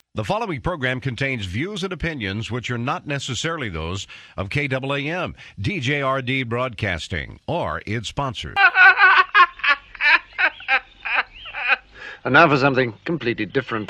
The following program contains views and opinions which are not necessarily those of KAAM, DJRD Broadcasting, or its sponsors. And now for something completely different.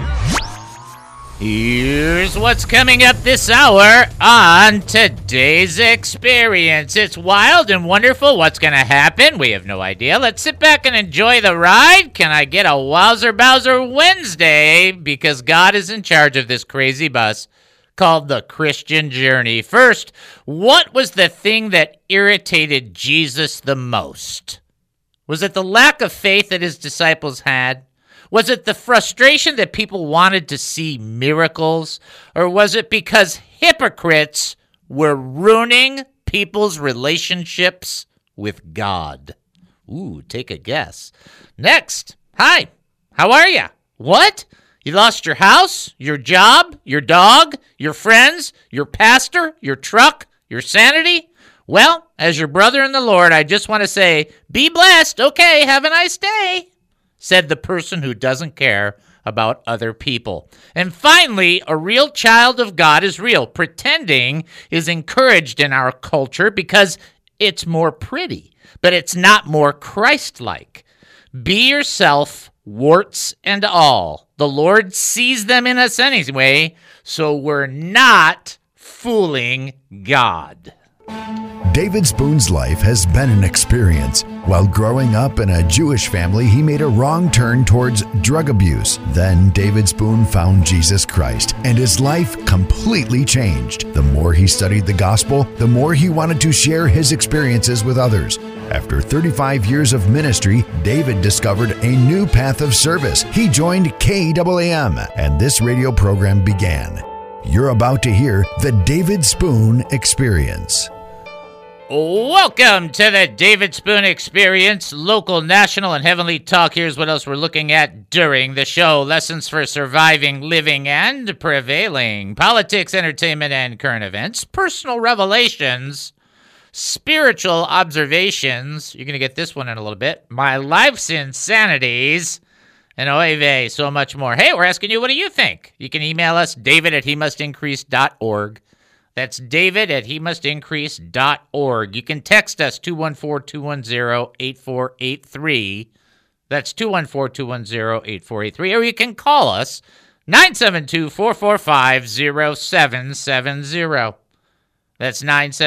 Here's what's coming up this hour on today's experience. It's wild and wonderful. What's going to happen? We have no idea. Let's sit back and enjoy the ride. Can I get a Wowzer Bowser Wednesday? Because God is in charge of this crazy bus called the Christian Journey. First, what was the thing that irritated Jesus the most? Was it the lack of faith that his disciples had? Was it the frustration that people wanted to see miracles? Or was it because hypocrites were ruining people's relationships with God? Ooh, take a guess. Next, hi, how are you? What? You lost your house, your job, your dog, your friends, your pastor, your truck, your sanity? Well, as your brother in the Lord, I just want to say, be blessed. Okay, have a nice day, said the person who doesn't care about other people. And finally, a real child of God is real. Pretending is encouraged in our culture because it's more pretty, but it's not more Christ-like. Be yourself, warts and all. The Lord sees them in us anyway, so we're not fooling God. David Spoon's life has been an experience. While growing up in a Jewish family, he made a wrong turn towards drug abuse. Then David Spoon found Jesus Christ, and his life completely changed. The more he studied the gospel, the more he wanted to share his experiences with others. After 35 years of ministry, David discovered a new path of service. He joined KAAM, and this radio program began. You're about to hear the David Spoon Experience. Welcome to the David Spoon Experience, local, national, and heavenly talk. Here's what else we're looking at during the show. Lessons for surviving, living, and prevailing. Politics, entertainment, and current events. Personal revelations. Spiritual observations. You're going to get this one in a little bit. My life's insanities. And oy vey, so much more. Hey, we're asking you, what do you think? You can email us, david@hemustincrease.org. That's david@hemustincrease.org. You can text us, 214-210-8483. That's 214-210-8483. Or you can call us, 972-445-0770. That's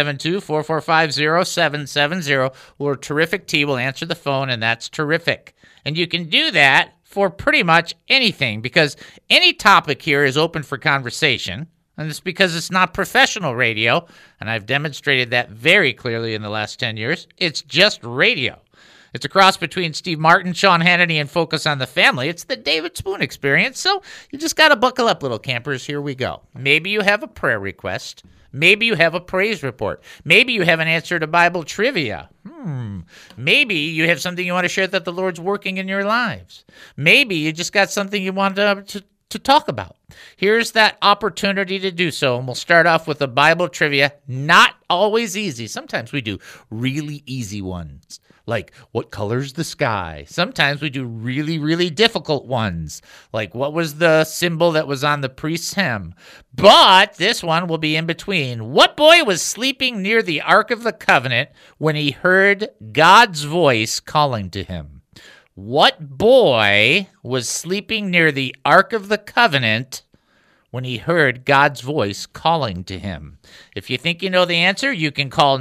972-445-0770. Or Terrific T will answer the phone, and that's terrific. And you can do that for pretty much anything, because any topic here is open for conversation. And it's because it's not professional radio, and I've demonstrated that very clearly in the last 10 years. It's just radio. It's a cross between Steve Martin, Sean Hannity, and Focus on the Family. It's the David Spoon Experience, so you just got to buckle up, little campers. Here we go. Maybe you have a prayer request. Maybe you have a praise report. Maybe you have an answer to Bible trivia. Maybe you have something you want to share that the Lord's working in your lives. Maybe you just got something you want to talk about. Here's that opportunity to do so, and we'll start off with the Bible trivia. Not always easy. Sometimes we do really easy ones, like what color's the sky? Sometimes we do really, really difficult ones, like what was the symbol that was on the priest's hem? But this one will be in between. What boy was sleeping near the Ark of the Covenant when he heard God's voice calling to him? What boy was sleeping near the Ark of the Covenant when he heard God's voice calling to him? If you think you know the answer, you can call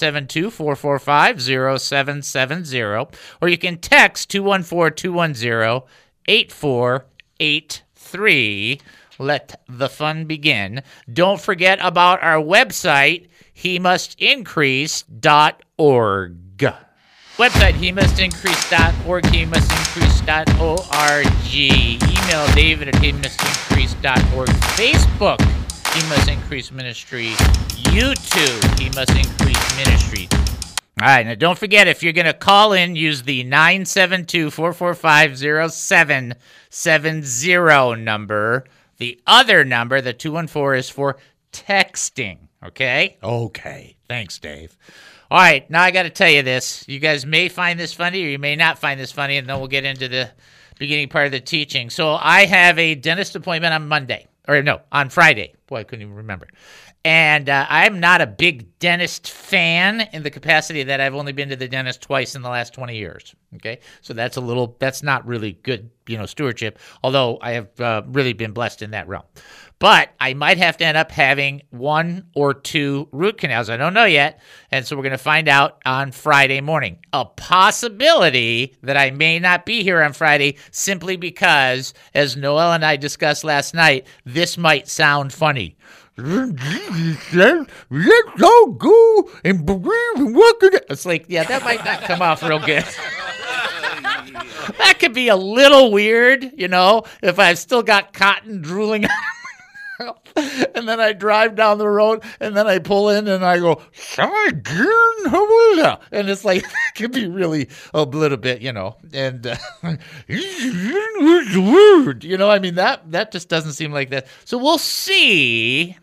972-445-0770, or you can text 214-210-8483. Let the fun begin. Don't forget about our website, hemustincrease.org. Website, hemustincrease.org, hemustincrease.org. Email david@hemustincrease.org. Facebook, He Must Increase Ministry. YouTube, He Must Increase Ministry. All right, now don't forget, if you're going to call in, use the 972-445-0770 number. The other number, the 214, is for texting, okay? Okay, thanks, Dave. All right, now I got to tell you this. You guys may find this funny or you may not find this funny, and then we'll get into the beginning part of the teaching. So I have a dentist appointment on Friday. Boy, I couldn't even remember. And I'm not a big dentist fan in the capacity that I've only been to the dentist twice in the last 20 years. Okay, so that's not really good, stewardship, although I have really been blessed in that realm. But I might have to end up having 1 or 2 root canals. I don't know yet. And so we're going to find out on Friday morning. A possibility that I may not be here on Friday simply because, as Noel and I discussed last night, this might sound funny. Let's all go and believe in what could. It's like, yeah, that might not come off real good. That could be a little weird, if I've still got cotton drooling out of my mouth. And then I drive down the road, and then I pull in, and I go, and it's like, it could be really a little bit, and that just doesn't seem like that. So we'll see.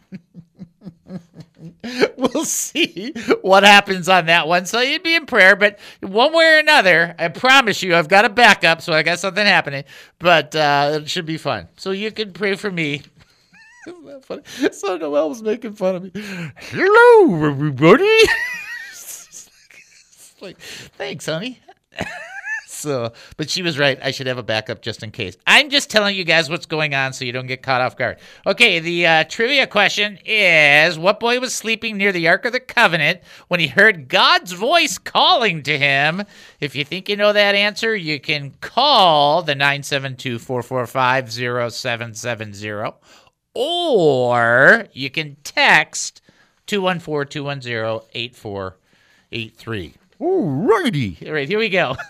We'll see what happens on that one. So you'd be in prayer, but one way or another, I promise you, I've got a backup, so I got something happening. But it should be fun. So you can pray for me. Isn't that funny? So Noel was making fun of me. Hello, everybody. It's like, thanks, honey. But she was right. I should have a backup just in case. I'm just telling you guys what's going on so you don't get caught off guard. Okay, the trivia question is, what boy was sleeping near the Ark of the Covenant when he heard God's voice calling to him? If you think you know that answer, you can call the 972-445-0770, or you can text 214-210-8483. Alrighty. All right, here we go.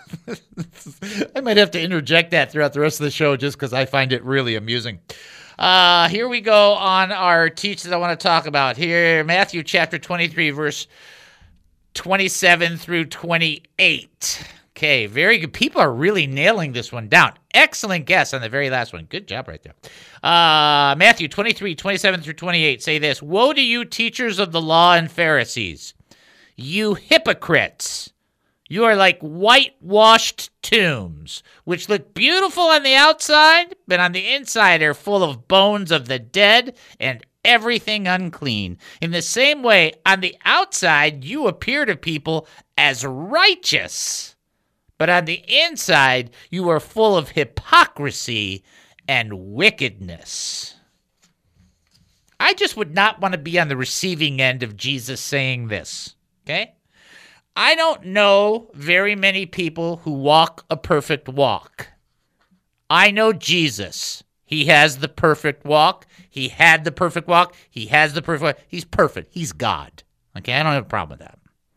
I might have to interject that throughout the rest of the show just because I find it really amusing. Here we go on our teach that I want to talk about. Here, Matthew chapter 23, verse 27 through 28. Okay, very good. People are really nailing this one down. Excellent guess on the very last one. Good job right there. Matthew 23, 27 through 28 say this. Woe to you, teachers of the law and Pharisees, you hypocrites! You are like whitewashed tombs, which look beautiful on the outside, but on the inside are full of bones of the dead and everything unclean. In the same way, on the outside, you appear to people as righteous, but on the inside, you are full of hypocrisy and wickedness. I just would not want to be on the receiving end of Jesus saying this. Okay? I don't know very many people who walk a perfect walk. I know Jesus. He has the perfect walk. He had the perfect walk. He has the perfect walk. He's perfect. He's God. Okay? I don't have a problem with that.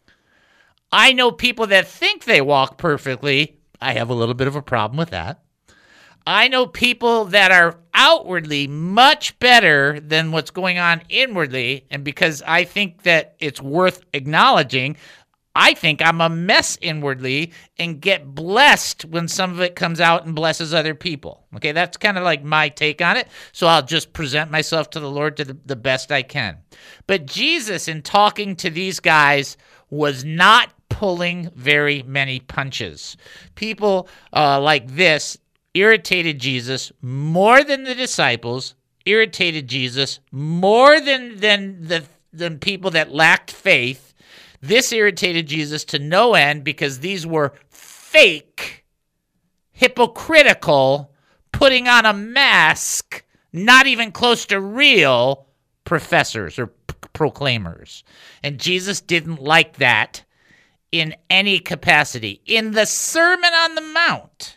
I know people that think they walk perfectly. I have a little bit of a problem with that. I know people that are outwardly much better than what's going on inwardly, and because I think that it's worth acknowledging, I think I'm a mess inwardly and get blessed when some of it comes out and blesses other people. Okay, that's kind of like my take on it, so I'll just present myself to the Lord to the best I can. But Jesus, in talking to these guys, was not pulling very many punches. People like this irritated Jesus more than the disciples, irritated Jesus more than people that lacked faith. This irritated Jesus to no end because these were fake, hypocritical, putting on a mask, not even close to real professors or proclaimers. And Jesus didn't like that in any capacity. In the Sermon on the Mount,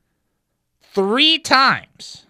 3 times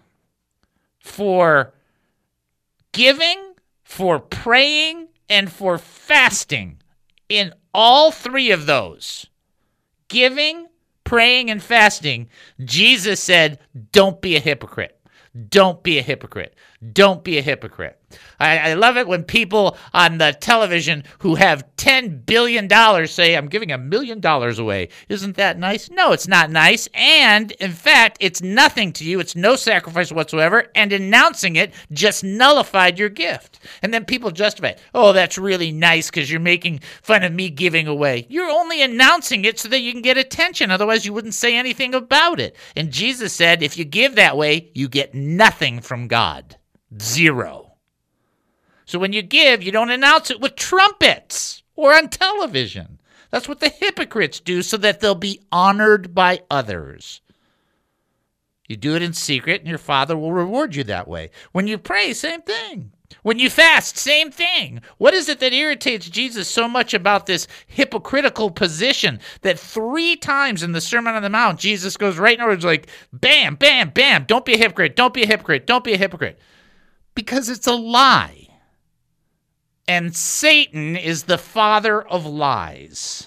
for giving, for praying, and for fasting. In all 3 of those, giving, praying, and fasting, Jesus said, don't be a hypocrite. Don't be a hypocrite. Don't be a hypocrite. I love it when people on the television who have $10 billion say, I'm giving $1 million away. Isn't that nice? No, it's not nice. And in fact, it's nothing to you. It's no sacrifice whatsoever. And announcing it just nullified your gift. And then people justify it. Oh, that's really nice because you're making fun of me giving away. You're only announcing it so that you can get attention. Otherwise, you wouldn't say anything about it. And Jesus said, if you give that way, you get nothing from God. Zero. So when you give, you don't announce it with trumpets or on television. That's what the hypocrites do so that they'll be honored by others. You do it in secret, and your Father will reward you that way. When you pray, same thing. When you fast, same thing. What is it that irritates Jesus so much about this hypocritical position that 3 times in the Sermon on the Mount, Jesus goes right in order, like, bam, bam, bam, don't be a hypocrite, don't be a hypocrite, don't be a hypocrite. Because it's a lie. And Satan is the father of lies.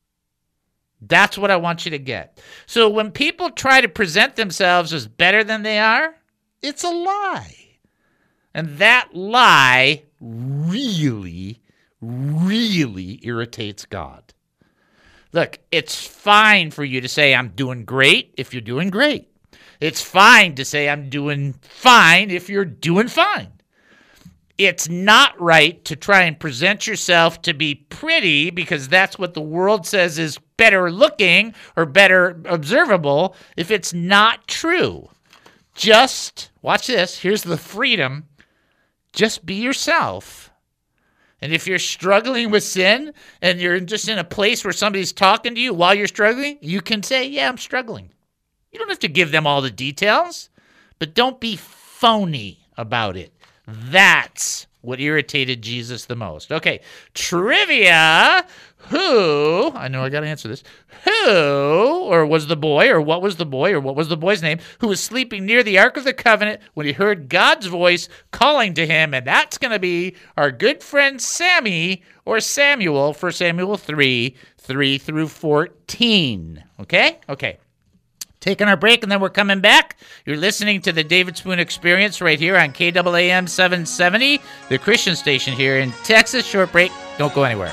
That's what I want you to get. So when people try to present themselves as better than they are, it's a lie. And that lie really, really irritates God. Look, it's fine for you to say, I'm doing great if you're doing great. It's fine to say, I'm doing fine if you're doing fine. It's not right to try and present yourself to be pretty because that's what the world says is better looking or better observable if it's not true. Just, watch this, here's the freedom, just be yourself. And if you're struggling with sin and you're just in a place where somebody's talking to you while you're struggling, you can say, yeah, I'm struggling. You don't have to give them all the details, but don't be phony about it. That's what irritated Jesus the most. Okay, trivia. Who, I know I got to answer this, who, or was the boy, or what was the boy, or what was the boy's name, who was sleeping near the Ark of the Covenant when he heard God's voice calling to him? And that's going to be our good friend Sammy, or Samuel, 1 Samuel 3 through 14. Okay? Okay. Taking our break, and then we're coming back. You're listening to the David Spoon Experience right here on KAAM 770, the Christian station here in Texas. Short break. Don't go anywhere.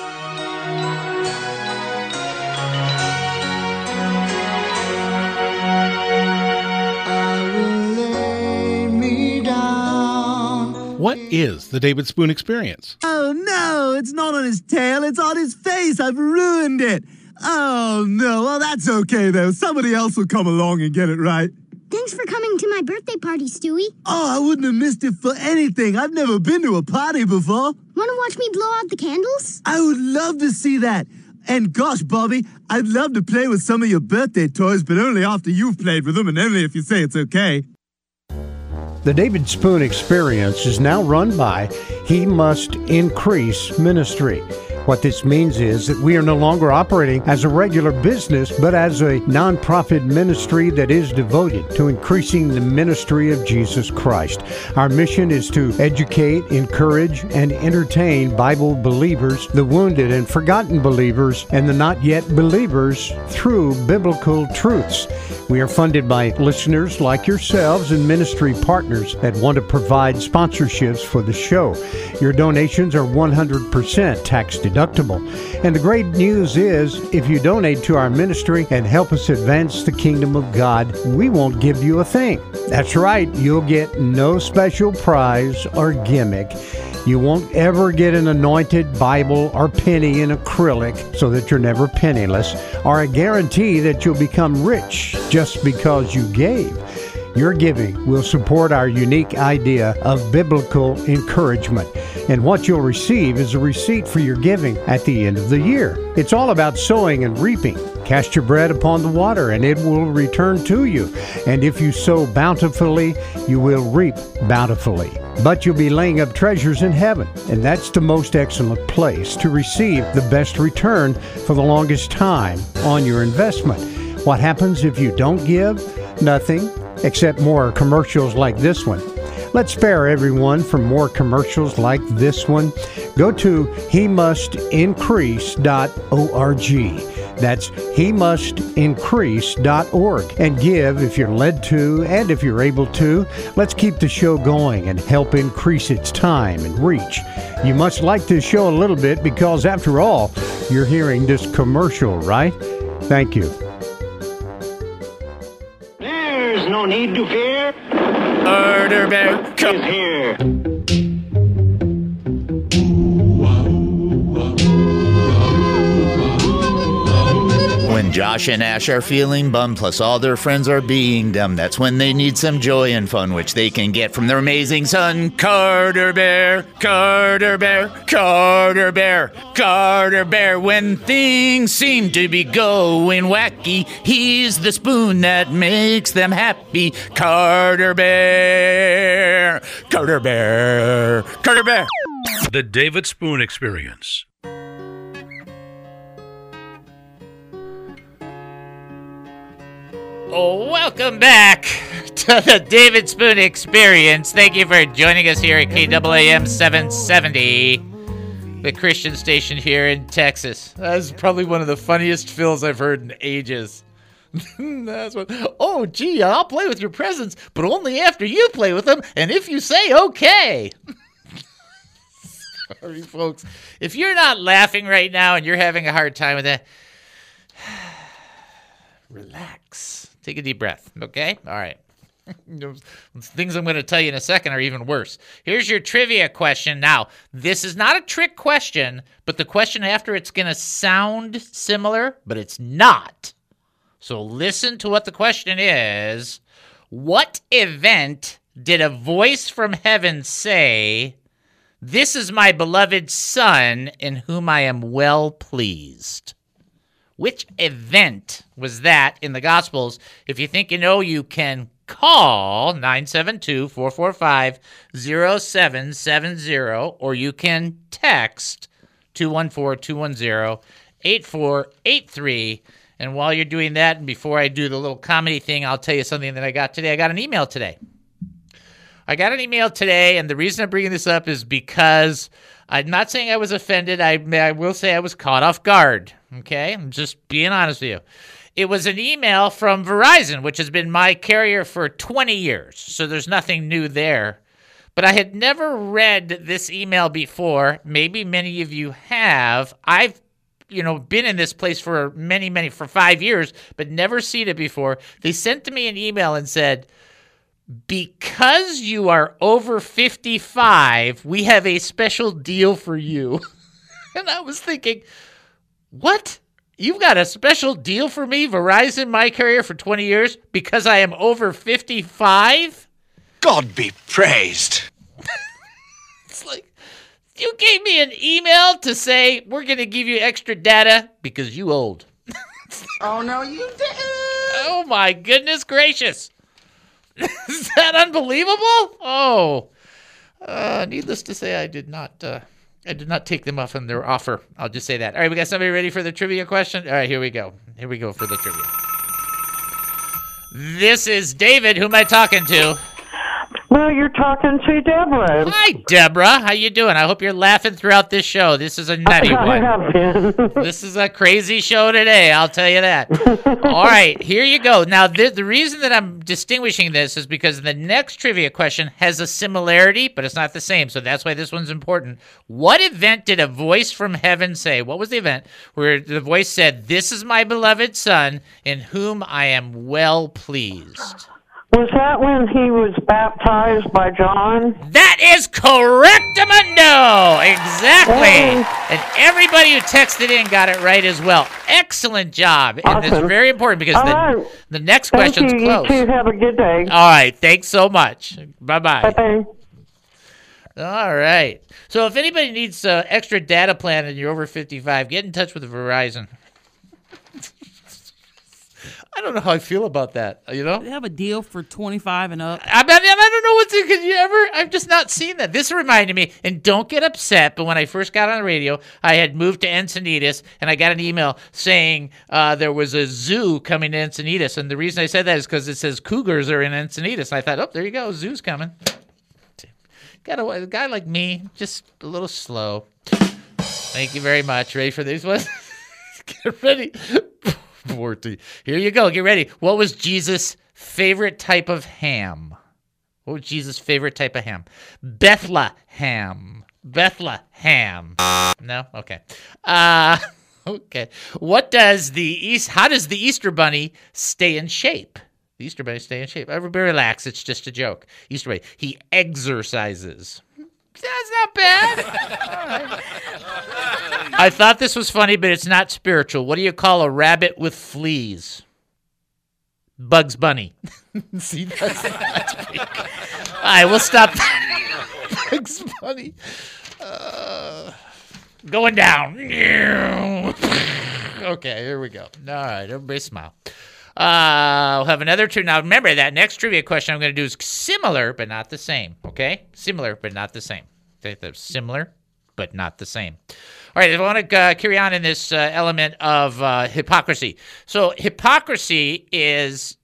What is the David Spoon Experience? Oh, no, it's not on his tail. It's on his face. I've ruined it. Oh, no. Well, that's okay, though. Somebody else will come along and get it right. Thanks for coming to my birthday party, Stewie. Oh, I wouldn't have missed it for anything. I've never been to a party before. Want to watch me blow out the candles? I would love to see that. And gosh, Bobby, I'd love to play with some of your birthday toys, but only after you've played with them and only if you say it's okay. The David Spoon Experience is now run by He Must Increase Ministry. What this means is that we are no longer operating as a regular business, but as a nonprofit ministry that is devoted to increasing the ministry of Jesus Christ. Our mission is to educate, encourage, and entertain Bible believers, the wounded and forgotten believers, and the not yet believers through biblical truths. We are funded by listeners like yourselves and ministry partners that want to provide sponsorships for the show. Your donations are 100% tax deductible. And the great news is, if you donate to our ministry and help us advance the kingdom of God, we won't give you a thing. That's right, you'll get no special prize or gimmick. You won't ever get an anointed Bible or penny in acrylic so that you're never penniless, or a guarantee that you'll become rich just because you gave. Your giving will support our unique idea of biblical encouragement. And what you'll receive is a receipt for your giving at the end of the year. It's all about sowing and reaping. Cast your bread upon the water, and it will return to you. And if you sow bountifully, you will reap bountifully. But you'll be laying up treasures in heaven, and that's the most excellent place to receive the best return for the longest time on your investment. What happens if you don't give? Nothing, except more commercials like this one. Let's spare everyone from more commercials like this one. Go to HeMustIncrease.org. That's hemustincrease.org. And give if you're led to and if you're able to. Let's keep the show going and help increase its time and reach. You must like this show a little bit because, after all, you're hearing this commercial, right? Thank you. There's no need to fear. Murder Bear Is here. When Josh and Ash are feeling bummed, plus all their friends are being dumb, that's when they need some joy and fun, which they can get from their amazing son, Carter Bear, Carter Bear, Carter Bear, Carter Bear. When things seem to be going wacky, he's the spoon that makes them happy. Carter Bear, Carter Bear, Carter Bear. The David Spoon Experience. Oh, welcome back to the David Spoon Experience. Thank you for joining us here at KAAM 770, the Christian station here in Texas. That's probably one of the funniest fills I've heard in ages. That's what. Oh, gee, I'll play with your presents, but only after you play with them, and if you say okay. Sorry, folks. If you're not laughing right now and you're having a hard time with that, relax. Take a deep breath, okay? All right. Things I'm going to tell you in a second are even worse. Here's your trivia question. Now, this is not a trick question, but the question after it's going to sound similar, but it's not. So listen to what the question is. What event did a voice from heaven say, "This is my beloved Son, in whom I am well pleased"? Which event was that in the Gospels? If you think you know, you can call 972-445-0770, or you can text 214-210-8483. And while you're doing that, and before I do the little comedy thing, I'll tell you something that I got today. I got an email today. And the reason I'm bringing this up is because I'm not saying I was offended. I will say I was caught off guard. Okay? I'm just being honest with you. It was an email from Verizon, which has been my carrier for 20 years. So there's nothing new there. But I had never read this email before. Maybe many of you have. I've been in this place for for 5 years, but never seen it before. They sent to me an email and said, "Because you are over 55, we have a special deal for you." And I was thinking, what? You've got a special deal for me, Verizon, my carrier for 20 years, because I am over 55? God be praised. It's like, you gave me an email to say, we're going to give you extra data because you old. Oh, no, you didn't. Oh, my goodness gracious. Is that unbelievable? Oh, needless to say, I did not take them up on their offer. I'll just say that. All right, we got somebody ready for the trivia question? All right, here we go. Here we go for the trivia. This is David. Who am I talking to? Well, you're talking to Deborah. Hi, Deborah. How you doing? I hope you're laughing throughout this show. This is a nutty one. I have been. This is a crazy show today, I'll tell you that. All right, here you go. Now, the reason that I'm distinguishing this is because the next trivia question has a similarity, but it's not the same, so that's why this one's important. What event did a voice from heaven say? What was the event where the voice said, "This is my beloved Son, in whom I am well pleased"? Was that when he was baptized by John? That is correctamundo! Exactly! And everybody who texted in got it right as well. Excellent job. And it's very important because the next question's close. You too. Have a good day. All right. Thanks so much. Bye-bye. Bye-bye. All right. So if anybody needs extra data plan and you're over 55, get in touch with Verizon. I don't know how I feel about that, you know? They have a deal for 25 and up. I don't know what to, could you ever, I've just not seen that. This reminded me, and don't get upset, but when I first got on the radio, I had moved to Encinitas, and I got an email saying there was a zoo coming to Encinitas, and the reason I said that is because it says cougars are in Encinitas, and I thought, oh, there you go, zoo's coming. Got a guy like me, just a little slow. Thank you very much. Ready for these ones? Get ready. 14. Here you go. Get ready. What was Jesus' favorite type of ham? What was Jesus' favorite type of ham? Bethlehem. Bethlehem. No? Okay. Okay. How does the Easter Bunny stay in shape? The Easter Bunny stay in shape. Everybody relax. It's just a joke. Easter Bunny. He exercises. That's not bad. Right. I thought this was funny, but it's not spiritual. What do you call a rabbit with fleas? Bugs Bunny. See, that's big. All right, we'll stop. Bugs Bunny. Going down. Okay, here we go. All right, everybody smile. We'll have another two. Now, remember, that next trivia question I'm going to do is similar, but not the same. Okay? Similar, but not the same. Okay? They're similar, but not the same. All right, I want to carry on in this element of hypocrisy. So hypocrisy is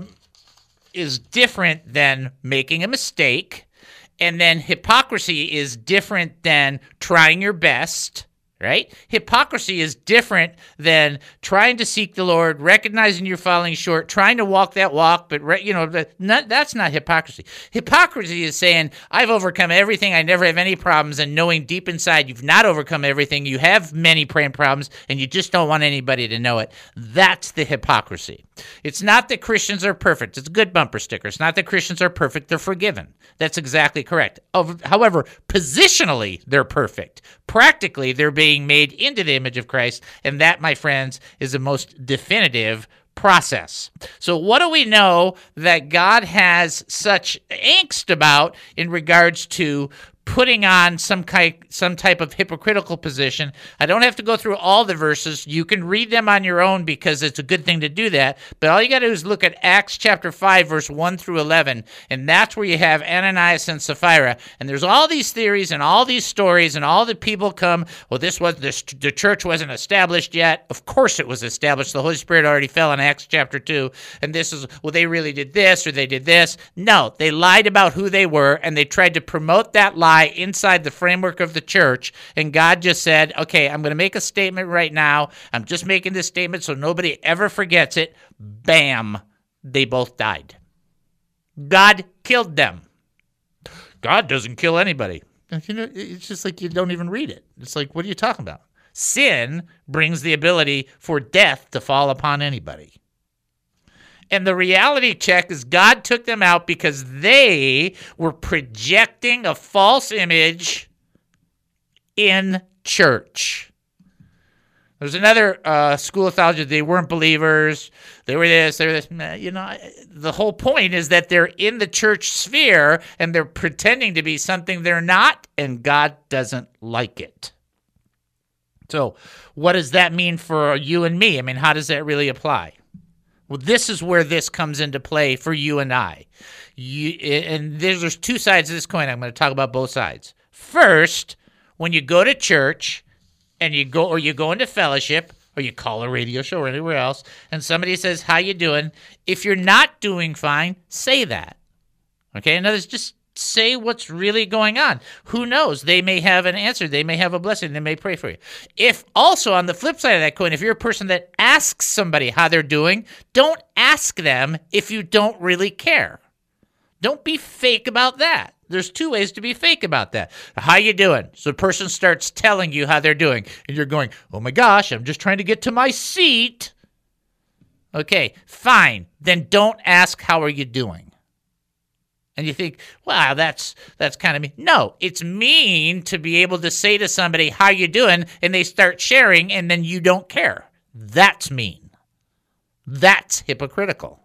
different than making a mistake, and then hypocrisy is different than trying your best. Right? Hypocrisy is different than trying to seek the Lord, recognizing you're falling short, trying to walk that walk, but that's not hypocrisy. Hypocrisy is saying, I've overcome everything, I never have any problems, and knowing deep inside you've not overcome everything, you have many problems, and you just don't want anybody to know it. That's the hypocrisy. It's not that Christians are perfect. It's a good bumper sticker. It's not that Christians are perfect. They're forgiven. That's exactly correct. However, positionally, they're perfect. Practically, they're being made into the image of Christ, and that, my friends, is the most definitive process. So what do we know that God has such angst about in regards to putting on some type of hypocritical position? I don't have to go through all the verses. You can read them on your own because it's a good thing to do that. But all you got to do is look at Acts chapter 5, verse 1 through 11, and that's where you have Ananias and Sapphira. And there's all these theories and all these stories, and all the people come, well, the church wasn't established yet. Of course it was established. The Holy Spirit already fell in Acts chapter 2. And this is, well, they really did this or they did this. No, they lied about who they were, and they tried to promote that lie inside the framework of the church, and God just said, okay, I'm going to make a statement right now. I'm just making this statement so nobody ever forgets it. Bam, they both died. God killed them. God doesn't kill anybody. It's just like you don't even read it. It's like, what are you talking about? Sin brings the ability for death to fall upon anybody. And the reality check is God took them out because they were projecting a false image in church. There's another school of theology. They weren't believers. They were this, they were this. The whole point is that they're in the church sphere and they're pretending to be something they're not, and God doesn't like it. So what does that mean for you and me? I mean, how does that really apply? Well, this is where this comes into play for you and I. And there's two sides of this coin. I'm going to talk about both sides. First, when you go to church and you go into fellowship or you call a radio show or anywhere else and somebody says, how you doing? If you're not doing fine, say that. Okay? In other words, just say what's really going on. Who knows? They may have an answer. They may have a blessing. They may pray for you. If also on the flip side of that coin, if you're a person that asks somebody how they're doing, don't ask them if you don't really care. Don't be fake about that. There's two ways to be fake about that. How you doing? So the person starts telling you how they're doing, and you're going, oh my gosh, I'm just trying to get to my seat. Okay, fine. Then don't ask how are you doing. And you think, wow, that's kind of mean. No, it's mean to be able to say to somebody, how you doing? And they start sharing, and then you don't care. That's mean. That's hypocritical.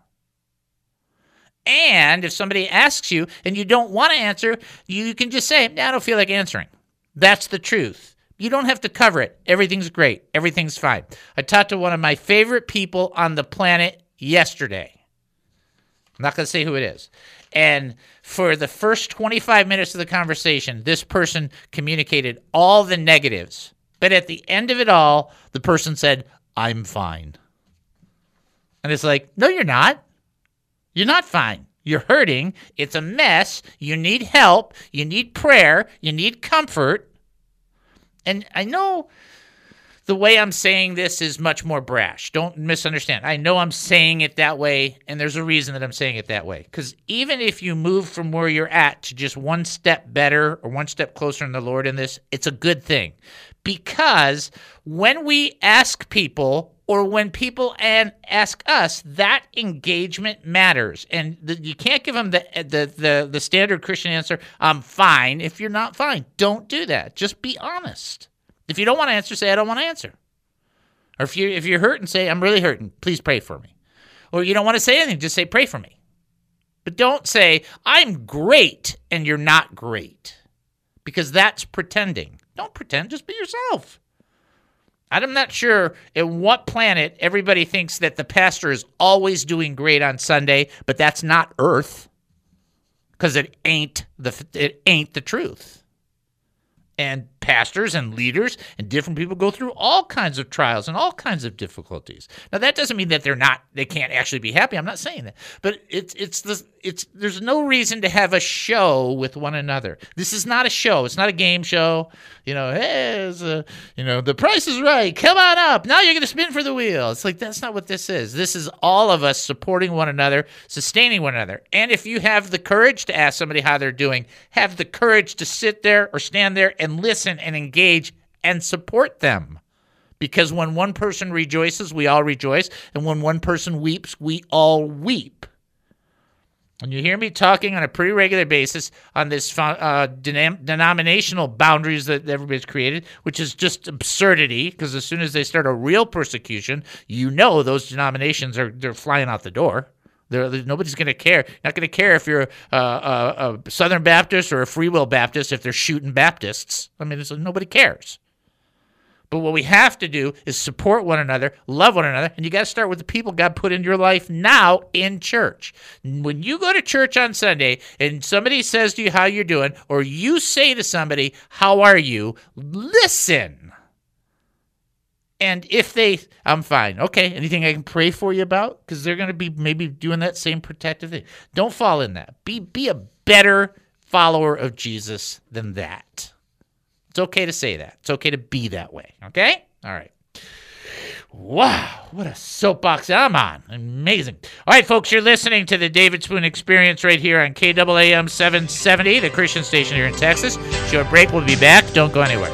And if somebody asks you and you don't want to answer, you can just say, I don't feel like answering. That's the truth. You don't have to cover it. Everything's great. Everything's fine. I talked to one of my favorite people on the planet yesterday. I'm not going to say who it is. And for the first 25 minutes of the conversation, this person communicated all the negatives. But at the end of it all, the person said, I'm fine. And it's like, no, you're not. You're not fine. You're hurting. It's a mess. You need help. You need prayer. You need comfort. And I know the way I'm saying this is much more brash. Don't misunderstand. I know I'm saying it that way, and there's a reason that I'm saying it that way. Because even if you move from where you're at to just one step better or one step closer in the Lord in this, it's a good thing. Because when we ask people, or when people ask us, that engagement matters. And you can't give them the standard Christian answer, I'm fine. If you're not fine, don't do that. Just be honest. If you don't want to answer, say, I don't want to answer. Or if you're hurting, say, I'm really hurting. Please pray for me. Or you don't want to say anything, just say, pray for me. But don't say, I'm great, and you're not great. Because that's pretending. Don't pretend, just be yourself. I'm not sure in what planet everybody thinks that the pastor is always doing great on Sunday, but that's not earth, because it ain't the truth. And pastors and leaders and different people go through all kinds of trials and all kinds of difficulties. Now that doesn't mean that they can't actually be happy. I'm not saying that, but there's no reason to have a show with one another. This is not a show. It's not a game show. Hey, the price is right. Come on up. Now you're going to spin for the wheel. It's like, that's not what this is. This is all of us supporting one another, sustaining one another. And if you have the courage to ask somebody how they're doing, have the courage to sit there or stand there and listen and engage and support them. Because when one person rejoices, we all rejoice. And when one person weeps, we all weep. And you hear me talking on a pretty regular basis on this denominational boundaries that everybody's created, which is just absurdity, because as soon as they start a real persecution, those denominations they're flying out the door. Nobody's going to care. Not going to care if you're a Southern Baptist or a Free Will Baptist if they're shooting Baptists. I mean, nobody cares. But what we have to do is support one another, love one another, and you got to start with the people God put in your life now in church. When you go to church on Sunday and somebody says to you how you're doing, or you say to somebody, how are you, listen. And if I'm fine. Okay, anything I can pray for you about? Because they're going to be maybe doing that same protective thing. Don't fall in that. Be a better follower of Jesus than that. It's okay to say that. It's okay to be that way. Okay? All right. Wow, what a soapbox I'm on. Amazing. All right, folks, you're listening to the David Spoon Experience right here on KAAM 770, the Christian station here in Texas. Short break. We'll be back. Don't go anywhere.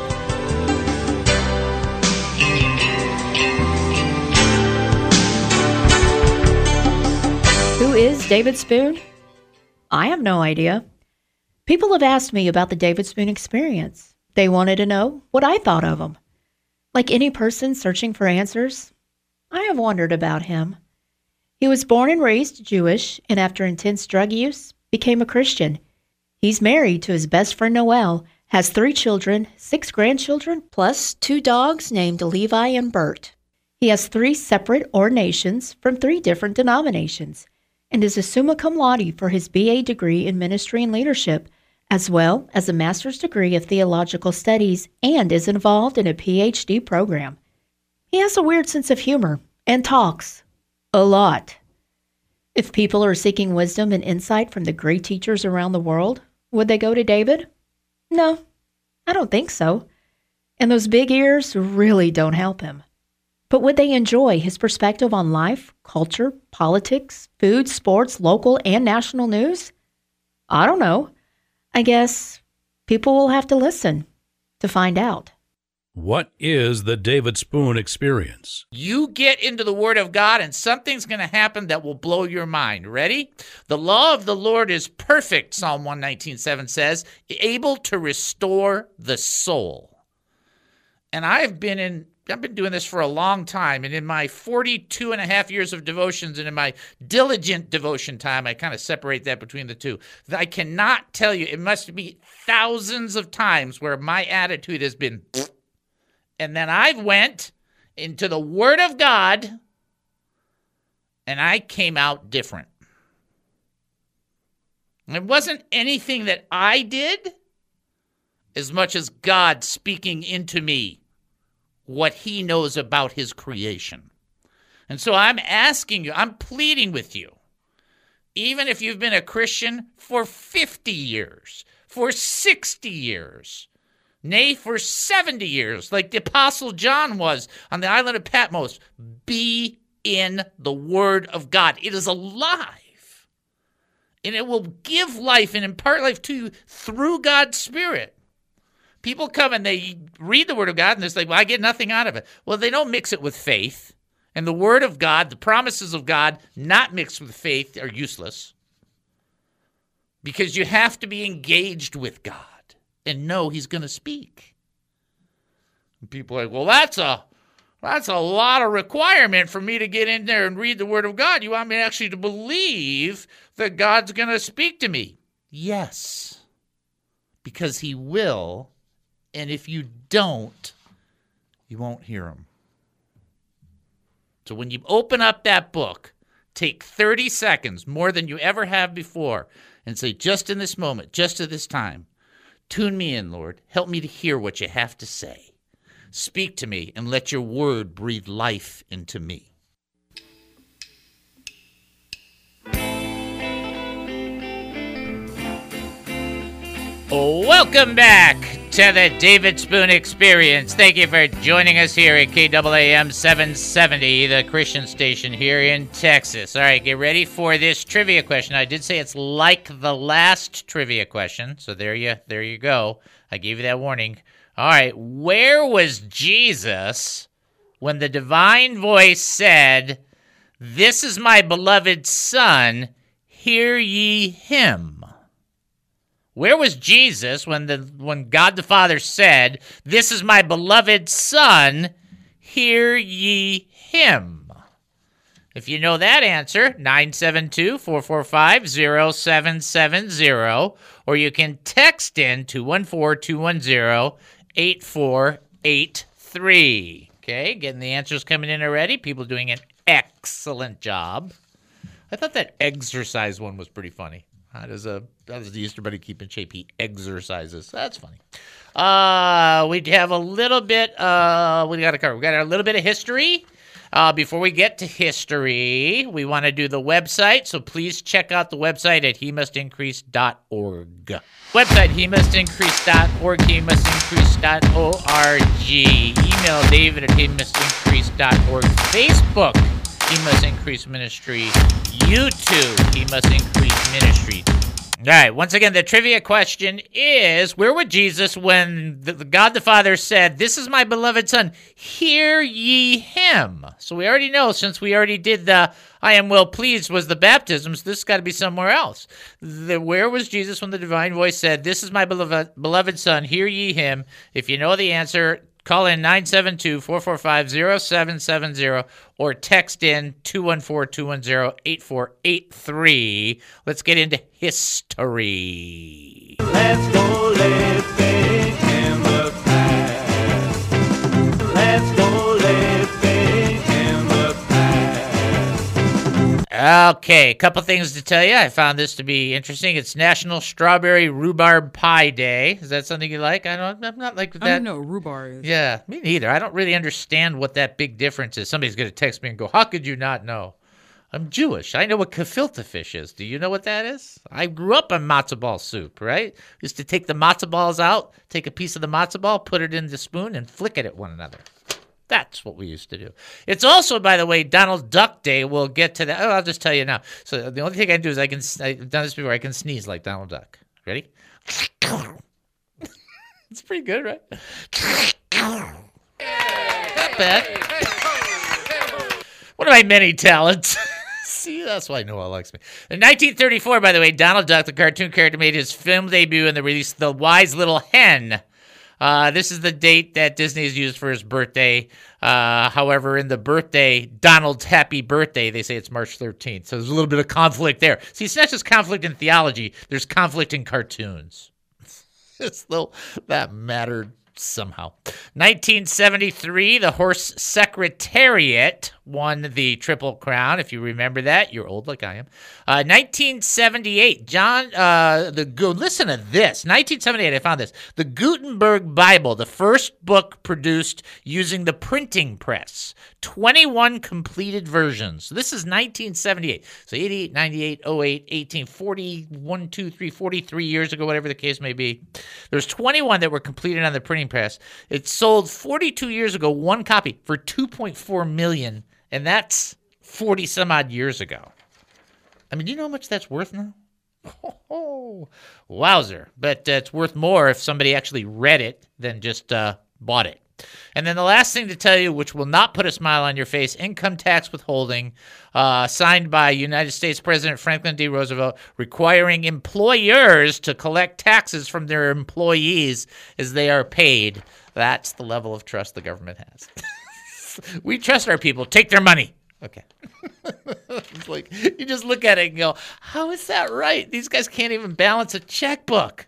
Who is David Spoon? I have no idea. People have asked me about the David Spoon Experience. They wanted to know what I thought of him. Like any person searching for answers, I have wondered about him. He was born and raised Jewish, and after intense drug use, became a Christian. He's married to his best friend Noel, has 3 children, 6 grandchildren, plus 2 dogs named Levi and Bert. He has 3 separate ordinations from 3 different denominations, and is a summa cum laude for his BA degree in ministry and leadership, as well as a master's degree of theological studies, and is involved in a PhD program. He has a weird sense of humor and talks a lot. If people are seeking wisdom and insight from the great teachers around the world, would they go to David? No, I don't think so. And those big ears really don't help him. But would they enjoy his perspective on life, culture, politics, food, sports, local and national news? I don't know. I guess people will have to listen to find out. What is the David Spoon Experience? You get into the Word of God and something's going to happen that will blow your mind. Ready? The law of the Lord is perfect, Psalm 119:7 says, able to restore the soul. And I've been doing this for a long time, and in my 42 and a half years of devotions and in my diligent devotion time, I kind of separate that between the two. I cannot tell you, it must be thousands of times where my attitude has been, and then I went into the Word of God, and I came out different. It wasn't anything that I did as much as God speaking into me what he knows about his creation. And so I'm asking you, I'm pleading with you, even if you've been a Christian for 50 years, for 60 years, Nay, for 70 years, like the Apostle John was on the island of Patmos. Be in the Word of God. It is alive. And it will give life and impart life to you through God's Spirit. People come and they read the Word of God and they're like, well, I get nothing out of it. Well, they don't mix it with faith. And the Word of God, the promises of God, not mixed with faith, are useless. Because you have to be engaged with God and know He's going to speak. And people are like, well, that's a lot of requirement for me to get in there and read the Word of God. You want me actually to believe that God's going to speak to me? Yes, because He will. And if you don't, you won't hear Him. So when you open up that book, take 30 seconds, more than you ever have before, and say, just in this moment, just at this time, tune me in, Lord. Help me to hear what you have to say. Speak to me and let your word breathe life into me. Welcome back to the David Spoon Experience. Thank you for joining us here at KAAM 770, the Christian station here in Texas. All right, get ready for this trivia question. I did say it's like the last trivia question, so there you go. I gave you that warning. All right, where was Jesus when the divine voice said, "This is my beloved Son, hear ye him"? Where was Jesus when God the Father said, "This is my beloved Son, hear ye him"? If you know that answer, 972-445-0770, or you can text in 214-210-8483. Okay, getting the answers coming in already. People doing an excellent job. I thought that exercise one was pretty funny. How does the Easter Bunny keep in shape? He exercises. That's funny. We have a little bit. We got to cover. We got a little bit of history. Before we get to history, we want to do the website. So please check out the website at hemustincrease.org. Website hemustincrease.org. Hemustincrease.org. Email David at hemustincrease.org. Facebook. He Must Increase Ministry. YouTube, He Must Increase Ministry. All right, once again, the trivia question is, where was Jesus when God the Father said, "This is my beloved Son, hear ye him"? So we already know, since we already did the "I am well pleased" was the baptisms, this has got to be somewhere else. Where was Jesus when the divine voice said, "This is my beloved Son, hear ye him"? If you know the answer, call in 972-445-0770 or text in 214-210-8483. Let's get into history. Let's go living in the past. Let's go living in the past. Okay, a couple things to tell you. I found this to be interesting. It's National Strawberry Rhubarb Pie Day. Is that something you like? I'm not like that. I don't know what rhubarb is. Yeah, me neither. I don't really understand what that big difference is. Somebody's going to text me and go, "How could you not know?" I'm Jewish. I know what gefilte fish is. Do you know what that is? I grew up on matzo ball soup, right? Used to take the matzo balls out, take a piece of the matzo ball, put it in the spoon, and flick it at one another. That's what we used to do. It's also, by the way, Donald Duck Day. We'll get to that. Oh, I'll just tell you now. So the only thing I do is I've done this before. I can sneeze like Donald Duck. Ready? It's pretty good, right? Not bad. One of my many talents. See, that's why Noah likes me. In 1934, by the way, Donald Duck, the cartoon character, made his film debut in the release The Wise Little Hen. This is the date that Disney has used for his birthday. However, in the birthday, Donald's happy birthday, they say it's March 13th. So there's a little bit of conflict there. See, it's not just conflict in theology. There's conflict in cartoons. It's little, that mattered somehow. 1973, the Horse Secretariat won the Triple Crown. If you remember that, you're old like I am. 1978, listen to this. 1978, I found this. The Gutenberg Bible, the first book produced using the printing press. 21 completed versions. So this is 1978. So 88, 98, 08, 18, 41, 2, 3, 43 years ago, whatever the case may be. There's 21 that were completed on the printing press. It sold 42 years ago, one copy for $2.4 million, and that's 40 some odd years ago. I mean, do you know how much that's worth now? Oh, wowzer. But it's worth more if somebody actually read it than just bought it. And then the last thing to tell you, which will not put a smile on your face, income tax withholding, signed by United States President Franklin D. Roosevelt, requiring employers to collect taxes from their employees as they are paid. That's the level of trust the government has. We trust our people. Take their money. Okay. It's like, you just look at it and go, how is that right? These guys can't even balance a checkbook.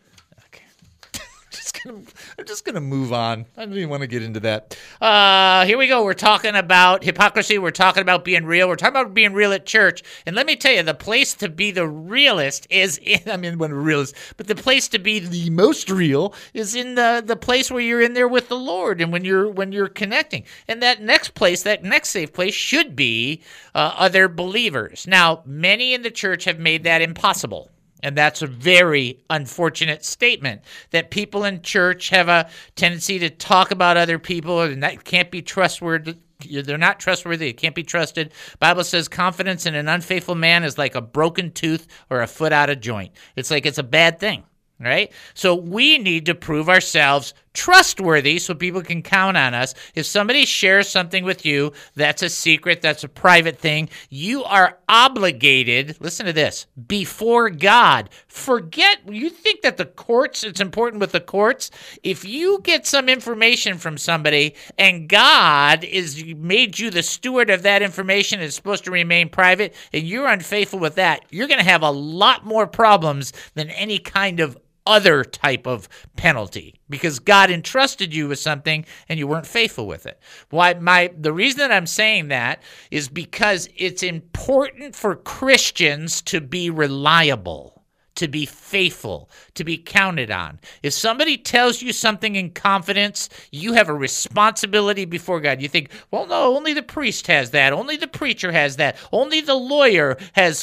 I'm just gonna move on. I don't even want to get into that. Here we go. We're talking about hypocrisy. We're talking about being real. We're talking about being real at church. And let me tell you, the place to be the realist is but the place to be the most real is in the place where you're in there with the Lord and when you're connecting. And that next place, that next safe place, should be other believers. Now, many in the church have made that impossible. And that's a very unfortunate statement, that people in church have a tendency to talk about other people and that can't be trustworthy. They're not trustworthy. It can't be trusted. Bible says confidence in an unfaithful man is like a broken tooth or a foot out of joint. It's like it's a bad thing, right? So we need to prove ourselves trustworthy so people can count on us. If somebody shares something with you, that's a secret, that's a private thing, you are obligated, listen to this, before God. You think that the courts, it's important with the courts? If you get some information from somebody and God is made you the steward of that information, it's supposed to remain private, and you're unfaithful with that, you're going to have a lot more problems than any kind of other type of penalty, because God entrusted you with something and you weren't faithful with it. The reason that I'm saying that is because it's important for Christians to be reliable, to be faithful, to be counted on. If somebody tells you something in confidence, you have a responsibility before God. You think, well, no, only the priest has that. Only the preacher has that. Only the lawyer has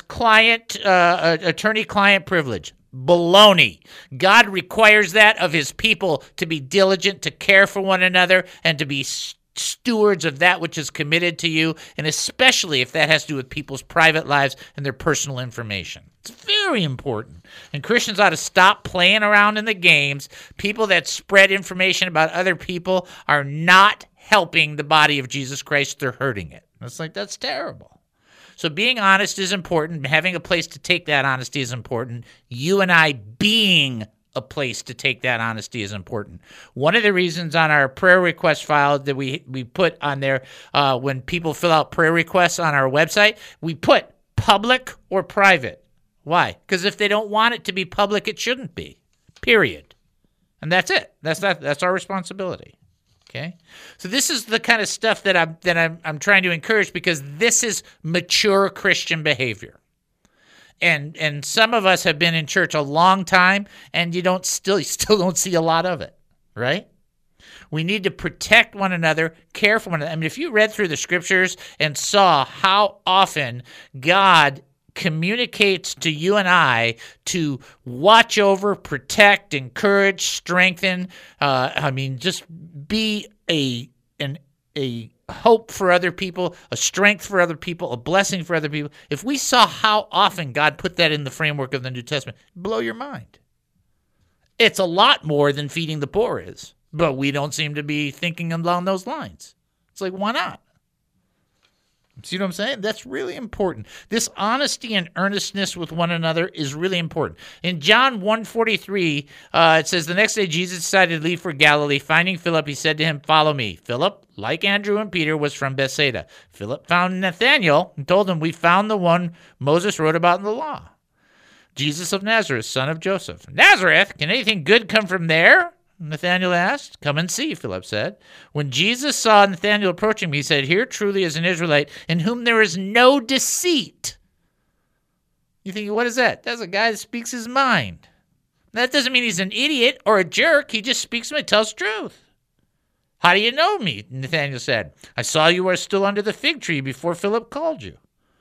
attorney-client privilege. Baloney. God requires that of his people, to be diligent, to care for one another, and to be stewards of that which is committed to you, and especially if that has to do with people's private lives and their personal information. It's very important. And Christians ought to stop playing around in the games. People that spread information about other people are not helping the body of Jesus Christ. They're hurting it. It's like, that's terrible. So being honest is important. Having a place to take that honesty is important. You and I being a place to take that honesty is important. One of the reasons on our prayer request file that we put on there, when people fill out prayer requests on our website, we put public or private. Why? Because if they don't want it to be public, it shouldn't be. Period. And that's it. That's our responsibility. Okay, so this is the kind of stuff that I'm trying to encourage, because this is mature Christian behavior. And some of us have been in church a long time, and you still don't see a lot of it, right? We need to protect one another, care for one another. I mean, if you read through the scriptures and saw how often God communicates to you and I to watch over, protect, encourage, strengthen, just be a hope for other people, a strength for other people, a blessing for other people. If we saw how often God put that in the framework of the New Testament, blow your mind. It's a lot more than feeding the poor is, but we don't seem to be thinking along those lines. It's like, why not? See what I'm saying? That's really important. This honesty and earnestness with one another is really important. In John 1:43, it says, the next day Jesus decided to leave for Galilee. Finding Philip, he said to him, follow me. Philip, like Andrew and Peter, was from Bethsaida. Philip found Nathanael and told him, we found the one Moses wrote about in the law, Jesus of Nazareth, son of Joseph. Nazareth? Can anything good come from there? Nathanael asked. Come and see, Philip said. When Jesus saw Nathanael approaching him, he said, Here truly is an Israelite in whom there is no deceit. You think, what is that? That's a guy that speaks his mind. That doesn't mean he's an idiot or a jerk. He just speaks and tells the truth. How do you know me? Nathanael said. I saw you were still under the fig tree before Philip called you.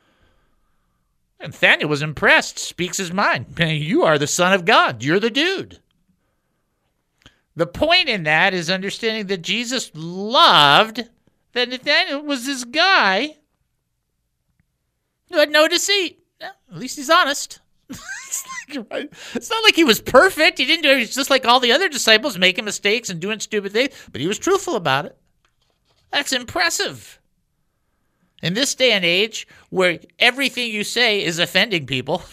Nathanael was impressed, speaks his mind. You are the Son of God. You're the dude. The point in that is understanding that Jesus loved that Nathanael was this guy who had no deceit. Well, at least he's honest. It's not like he was perfect. He didn't do it. He's just like all the other disciples, making mistakes and doing stupid things, but he was truthful about it. That's impressive. In this day and age where everything you say is offending people,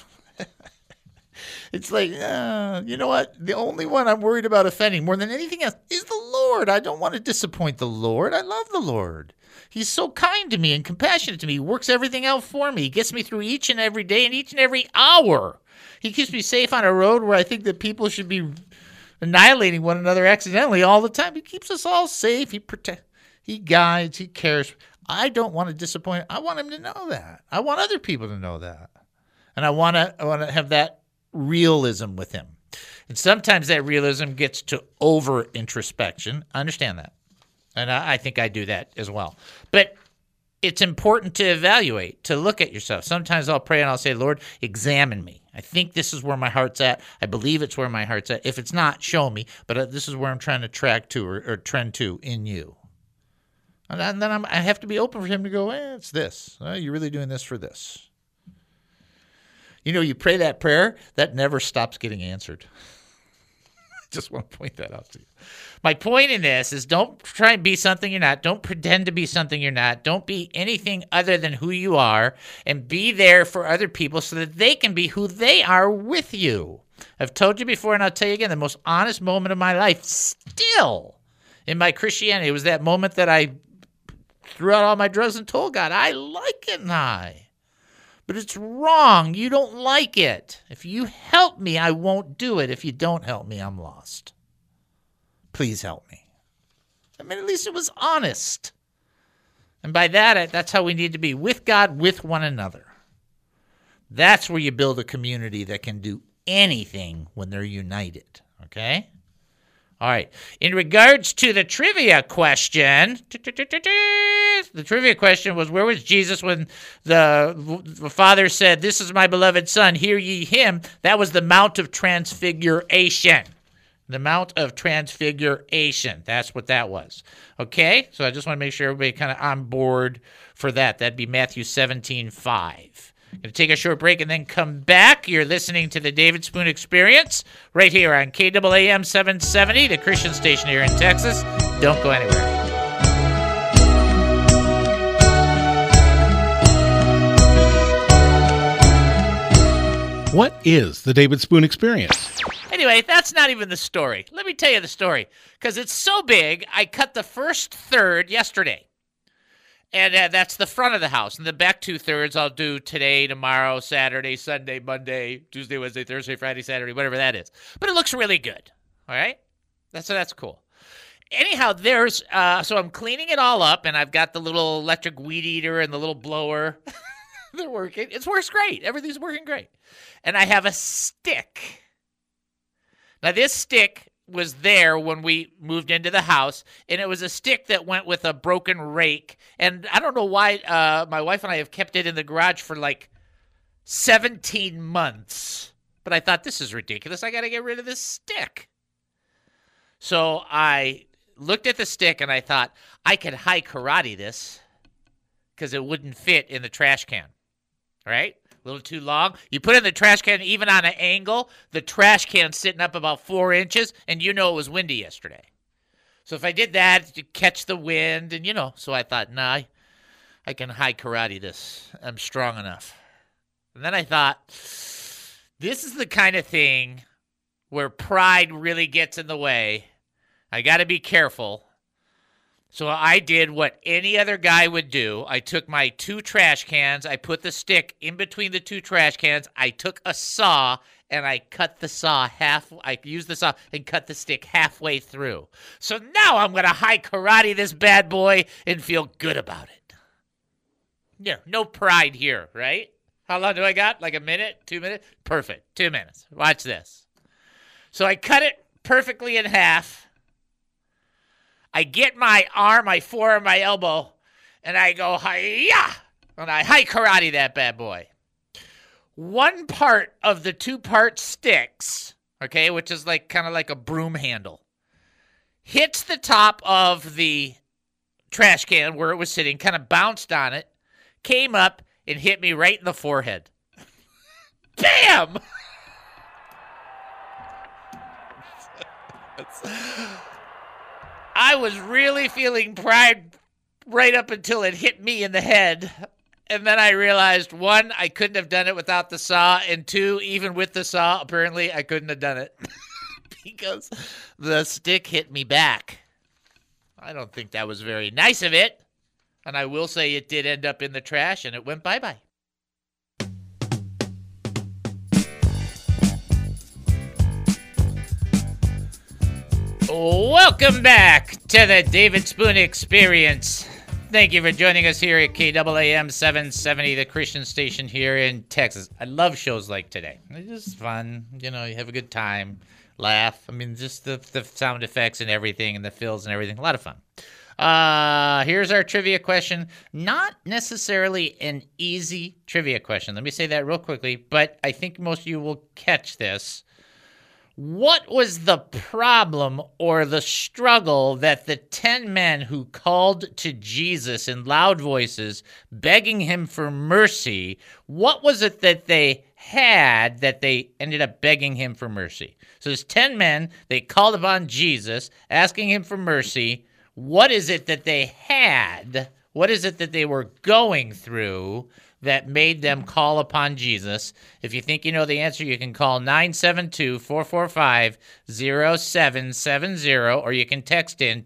it's like, you know what? The only one I'm worried about offending more than anything else is the Lord. I don't want to disappoint the Lord. I love the Lord. He's so kind to me and compassionate to me. He works everything out for me. He gets me through each and every day and each and every hour. He keeps me safe on a road where I think that people should be annihilating one another accidentally all the time. He keeps us all safe. He protects. He guides. He cares. I don't want to disappoint him. I want him to know that. I want other people to know that. And I want to have that realism with him. And sometimes that realism gets to over introspection. I understand that. And I think I do that as well. But it's important to evaluate, to look at yourself. Sometimes I'll pray and I'll say, Lord, examine me. I think this is where my heart's at. I believe it's where my heart's at. If it's not, show me. But this is where I'm trying to track to or trend to in you. And then I have to be open for him to go, it's this. You're really doing this for this. You know, you pray that prayer, that never stops getting answered. I just want to point that out to you. My point in this is don't try and be something you're not. Don't pretend to be something you're not. Don't be anything other than who you are, and be there for other people so that they can be who they are with you. I've told you before, and I'll tell you again, the most honest moment of my life still in my Christianity was that moment that I threw out all my drugs and told God, I like it, but it's wrong. You don't like it. If you help me, I won't do it. If you don't help me, I'm lost. Please help me. I mean, at least it was honest. And by that, that's how we need to be with God, with one another. That's where you build a community that can do anything when they're united. Okay? All right. In regards to the trivia question, the trivia question was, where was Jesus when the Father said, this is my beloved Son, hear ye him? That was the Mount of Transfiguration. The Mount of Transfiguration. That's what that was. Okay? So I just want to make sure everybody kind of on board for that. That'd be Matthew 17:5. Going to take a short break and then come back. You're listening to the David Spoon Experience right here on KAAM 770, the Christian station here in Texas. Don't go anywhere. What is the David Spoon Experience? Anyway, that's not even the story. Let me tell you the story, because it's so big, I cut the first third yesterday. And that's the front of the house. And the back 2/3 I'll do today, tomorrow, Saturday, Sunday, Monday, Tuesday, Wednesday, Thursday, Friday, Saturday, whatever that is. But it looks really good. All right? That's cool. Anyhow, there's so I'm cleaning it all up, and I've got the little electric weed eater and the little blower. They're working. It works great. Everything's working great. And I have a stick. Now, this stick was there when we moved into the house, and it was a stick that went with a broken rake. And I don't know why my wife and I have kept it in the garage for like 17 months. But I thought, this is ridiculous. I got to get rid of this stick. So I looked at the stick, and I thought, I could high karate this because it wouldn't fit in the trash can. All right? A little too long. You put it in the trash can, even on an angle, the trash can's sitting up about 4 inches, and you know it was windy yesterday. So if I did that, to catch the wind, and so I thought, nah, I can high karate this. I'm strong enough. And then I thought, this is the kind of thing where pride really gets in the way. I got to be careful. So I did what any other guy would do. I took my 2 trash cans. I put the stick in between the 2 trash cans. I took a saw and I cut the saw I used the saw and cut the stick halfway through. So now I'm going to high karate this bad boy and feel good about it. Yeah, no pride here, right? How long do I got? Like a minute? 2 minutes? Perfect. 2 minutes. Watch this. So I cut it perfectly in half. I get my arm, my forearm, my elbow, and I go, hi-ya! And I high karate that bad boy. One part of the 2-part sticks, okay, which is like kind of like a broom handle, hits the top of the trash can where it was sitting, kind of bounced on it, came up and hit me right in the forehead. Bam! I was really feeling pride right up until it hit me in the head. And then I realized, 1, I couldn't have done it without the saw, and 2, even with the saw, apparently I couldn't have done it because the stick hit me back. I don't think that was very nice of it. And I will say it did end up in the trash, and it went bye-bye. Welcome back to the David Spoon Experience. Thank you for joining us here at KAAM 770, the Christian station here in Texas. I love shows like today. It's just fun. You know, you have a good time, laugh. I mean, just the sound effects and everything and the fills and everything. A lot of fun. Here's our trivia question. Not necessarily an easy trivia question. Let me say that real quickly, but I think most of you will catch this. What was the problem or the struggle that the 10 men who called to Jesus in loud voices, begging him for mercy, what was it that they had that they ended up begging him for mercy? So there's 10 men, they called upon Jesus, asking him for mercy. What is it that they had? What is it that they were going through that made them call upon Jesus? If you think you know the answer, you can call 972-445-0770, or you can text in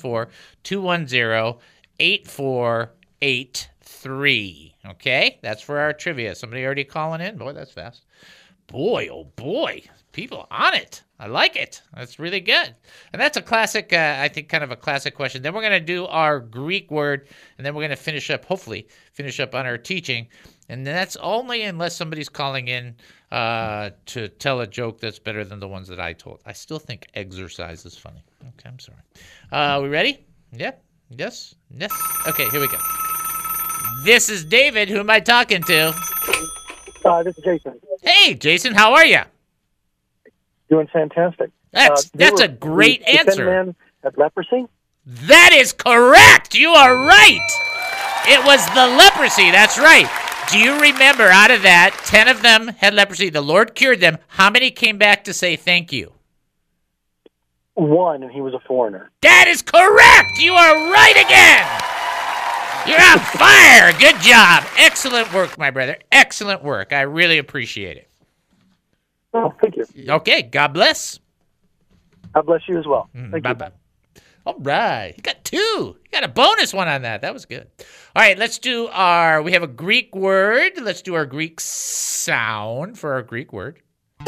214-210-8483. Okay? That's for our trivia. Somebody already calling in? Boy, that's fast. Boy, oh boy. People on it. I like it. That's really good. And that's a classic, I think kind of a classic question. Then we're going to do our Greek word, and then we're going to finish up, hopefully, finish up on our teaching. And that's only unless somebody's calling in to tell a joke that's better than the ones that I told. I still think exercise is funny. Okay, I'm sorry. We ready? Yep. Yes? Yes. Okay, here we go. This is David. Who am I talking to? This is Jason. Hey, Jason, how are you? Doing fantastic. That's a great answer. 10 men had leprosy? That is correct. You are right. It was the leprosy. That's right. Do you remember out of that, 10 of them had leprosy. The Lord cured them. How many came back to say thank you? 1, and he was a foreigner. That is correct. You are right again. You're on fire. Good job. Excellent work, my brother. Excellent work. I really appreciate it. Oh, thank you. Okay, God bless. God bless you as well. Thank bye-bye. All right. You got 2. You got a bonus one on that. That was good. All right, let's do we have a Greek word. Let's do our Greek sound for our Greek word.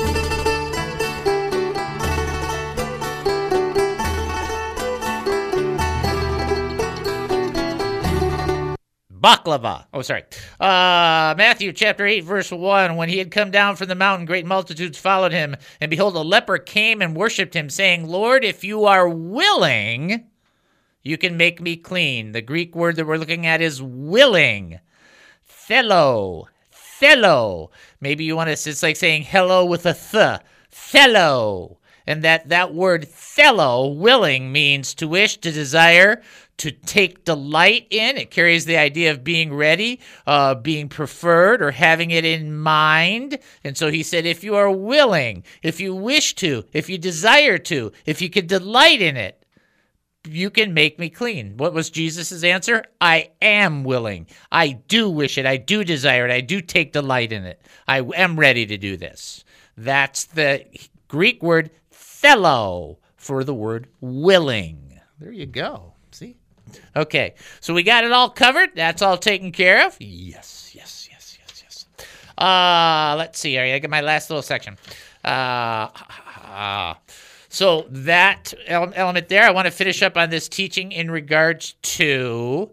Baklava. Oh, sorry. Matthew chapter 8, verse 1. When he had come down from the mountain, great multitudes followed him. And behold, a leper came and worshipped him, saying, Lord, if you are willing, you can make me clean. The Greek word that we're looking at is willing. Thelo. Maybe you want to, it's like saying hello with a th. Thelo. And that word thelo, willing, means to wish, to desire, to take delight in. It carries the idea of being ready, being preferred, or having it in mind. And so he said, if you are willing, if you wish to, if you desire to, if you could delight in it, you can make me clean. What was Jesus' answer? I am willing. I do wish it. I do desire it. I do take delight in it. I am ready to do this. That's the Greek word thelo for the word willing. There you go. See? Okay, so we got it all covered. That's all taken care of. Yes. Let's see. All right, I got my last little section. So that element there, I want to finish up on this teaching in regards to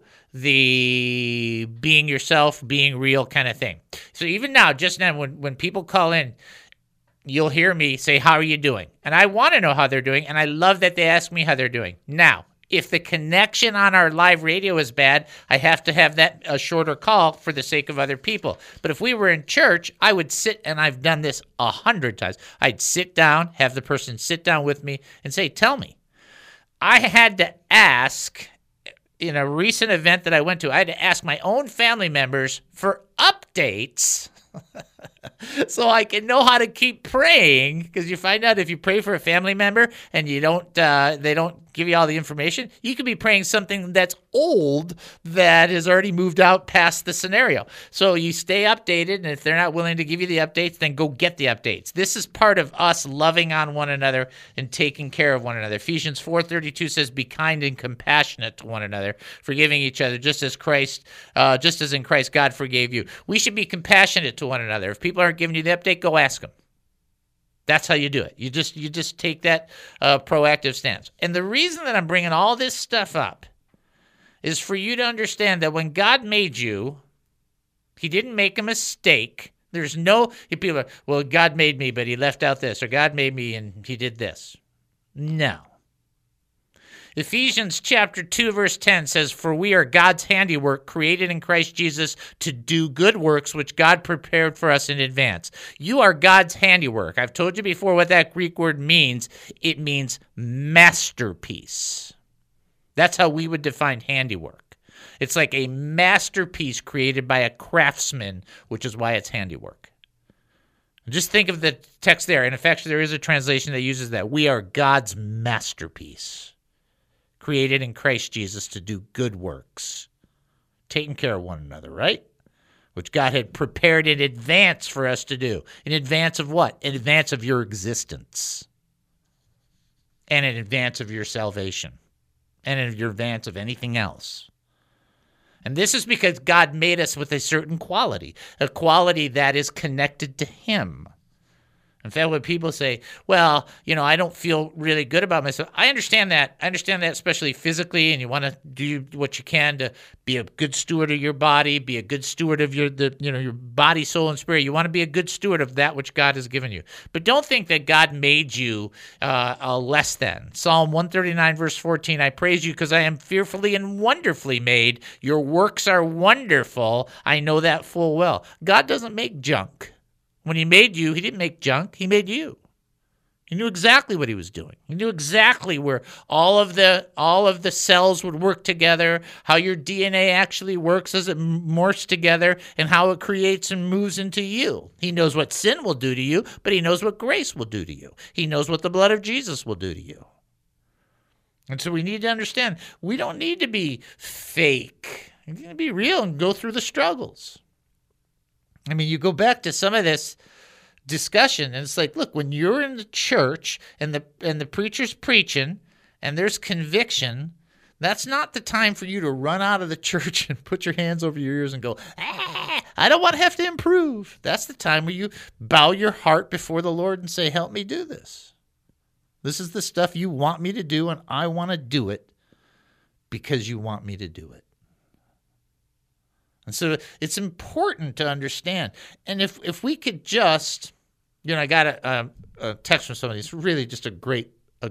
the being yourself, being real kind of thing. So even now, just now, when people call in, you'll hear me say, how are you doing? And I want to know how they're doing, and I love that they ask me how they're doing. Now, if the connection on our live radio is bad, I have to have that a shorter call for the sake of other people. But if we were in church, I would sit, and I've done this 100 times. I'd sit down, have the person sit down with me and say, tell me. I had to ask, in a recent event that I went to, I had to ask my own family members for updates so I can know how to keep praying, because you find out if you pray for a family member and you don't, they don't give you all the information, you could be praying something that's old that has already moved out past the scenario. So you stay updated, and if they're not willing to give you the updates, then go get the updates. This is part of us loving on one another and taking care of one another. Ephesians 4:32 says, "Be kind and compassionate to one another, forgiving each other, just as in Christ God forgave you." We should be compassionate to one another. If people aren't giving you the update, go ask them. That's how you do it. You just take that proactive stance. And the reason that I'm bringing all this stuff up is for you to understand that when God made you, he didn't make a mistake. There's no, people are, well, God made me, but he left out this, or God made me and he did this. No. Ephesians chapter 2, verse 10 says, "For we are God's handiwork, created in Christ Jesus to do good works, which God prepared for us in advance." You are God's handiwork. I've told you before what that Greek word means. It means masterpiece. That's how we would define handiwork. It's like a masterpiece created by a craftsman, which is why it's handiwork. Just think of the text there. And in fact, there is a translation that uses that. We are God's masterpiece, created in Christ Jesus to do good works, taking care of one another, right? Which God had prepared in advance for us to do. In advance of what? In advance of your existence. And in advance of your salvation. And in advance of anything else. And this is because God made us with a certain quality. A quality that is connected to him. In fact, when people say, well, I don't feel really good about myself, I understand that. I understand that, especially physically, and you want to do what you can to be a good steward of your body, be a good steward of your body, soul, and spirit. You want to be a good steward of that which God has given you. But don't think that God made you less than. Psalm 139, verse 14, "I praise you because I am fearfully and wonderfully made. Your works are wonderful. I know that full well." God doesn't make junk. When he made you, he didn't make junk. He made you. He knew exactly what he was doing. He knew exactly where all of the cells would work together, how your DNA actually works as it morphs together, and how it creates and moves into you. He knows what sin will do to you, but he knows what grace will do to you. He knows what the blood of Jesus will do to you. And so we need to understand, we don't need to be fake. We need to be real and go through the struggles. I mean, you go back to some of this discussion, and it's like, look, when you're in the church and the preacher's preaching and there's conviction, that's not the time for you to run out of the church and put your hands over your ears and go, I don't want to have to improve. That's the time where you bow your heart before the Lord and say, help me do this. This is the stuff you want me to do, and I want to do it because you want me to do it. And so it's important to understand. And if we could just, I got a text from somebody. It's really just a great